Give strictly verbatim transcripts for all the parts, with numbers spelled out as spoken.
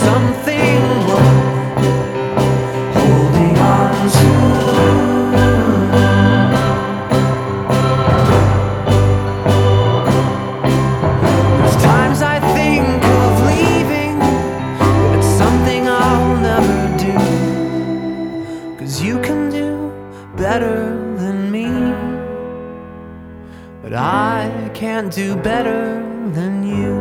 something worth holding on to. There's times I think of leaving, but it's something I'll never do, 'cause you can do better than me, but I can't do better than you.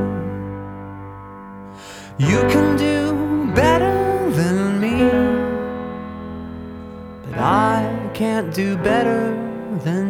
You can do better than me, but I can't do better than